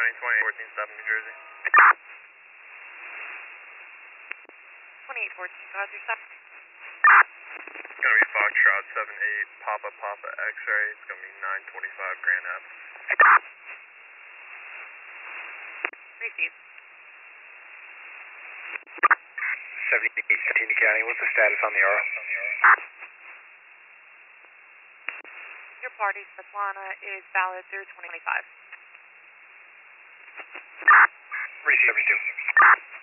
County, 2814 South New Jersey. 2814, how's your stop? It's going to be Foxtrot 78 Papa Papa X-ray. It's going to be 925 Grand Ave. Receive. 78 Continue County, what's the status on the RO? Your party, Svetlana, is valid through 2025. Receive 72.